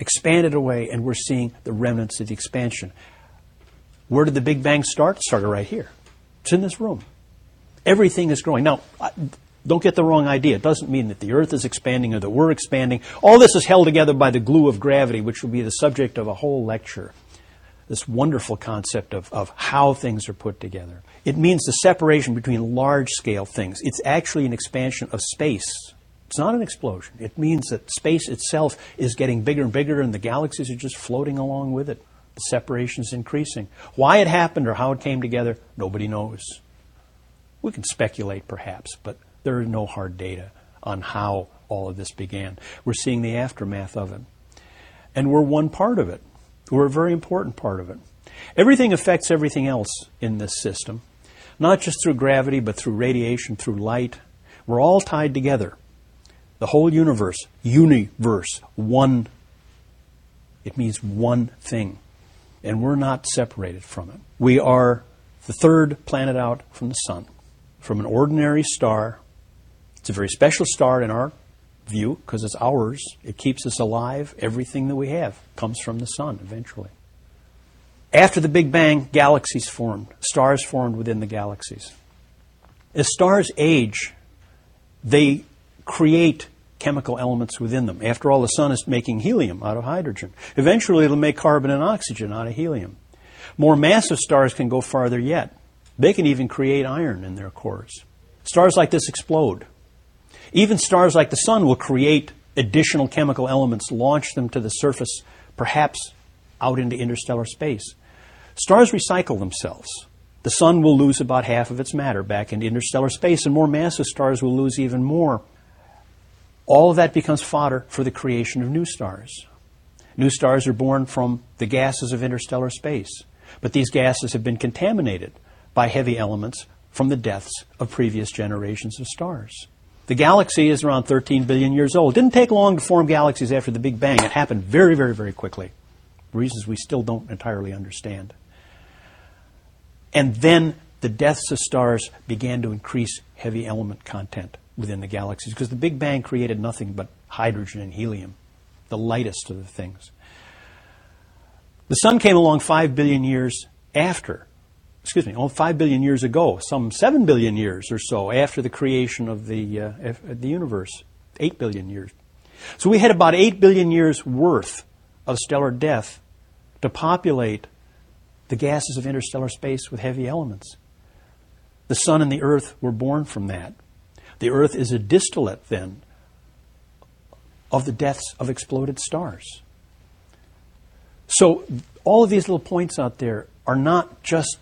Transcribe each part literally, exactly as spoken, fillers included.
expanded away, and we're seeing the remnants of the expansion. Where did the Big Bang start? It started right here. It's in this room. Everything is growing. Now, don't get the wrong idea. It doesn't mean that the Earth is expanding or that we're expanding. All this is held together by the glue of gravity, which will be the subject of a whole lecture. This wonderful concept of, of how things are put together. It means the separation between large-scale things. It's actually an expansion of space. It's not an explosion. It means that space itself is getting bigger and bigger, and the galaxies are just floating along with it. The separation is increasing. Why it happened or how it came together, nobody knows. We can speculate, perhaps, but there is no hard data on how all of this began. We're seeing the aftermath of it. And we're one part of it. We're a very important part of it. Everything affects everything else in this system, not just through gravity, but through radiation, through light. We're all tied together. The whole universe, universe, one. It means one thing. And we're not separated from it. We are the third planet out from the sun. From an ordinary star. It's a very special star in our view because it's ours. It keeps us alive. Everything that we have comes from the sun eventually. After the Big Bang, galaxies formed. Stars formed within the galaxies. As stars age, they create chemical elements within them. After all, the sun is making helium out of hydrogen. Eventually, it'll make carbon and oxygen out of helium. More massive stars can go farther yet. They can even create iron in their cores. Stars like this explode. Even stars like the sun will create additional chemical elements, launch them to the surface, perhaps out into interstellar space. Stars recycle themselves. The sun will lose about half of its matter back into interstellar space, and more massive stars will lose even more. All of that becomes fodder for the creation of new stars. New stars are born from the gases of interstellar space, but these gases have been contaminated by heavy elements from the deaths of previous generations of stars. The galaxy is around thirteen billion years old. It didn't take long to form galaxies after the Big Bang. It happened very, very, very quickly. Reasons we still don't entirely understand. And then the deaths of stars began to increase heavy element content within the galaxies because the Big Bang created nothing but hydrogen and helium, the lightest of the things. The sun came along five billion years after, excuse me, oh, five billion years ago, some seven billion years or so after the creation of the, uh, the universe, eight billion years. So we had about eight billion years worth of stellar death to populate the gases of interstellar space with heavy elements. The sun and the earth were born from that. The earth is a distillate, then, of the deaths of exploded stars. So all of these little points out there are not just,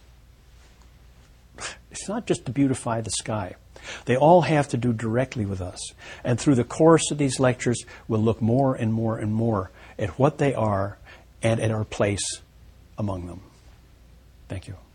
it's not just to beautify the sky. They all have to do directly with us. And through the course of these lectures, we'll look more and more and more at what they are and at our place among them. Thank you.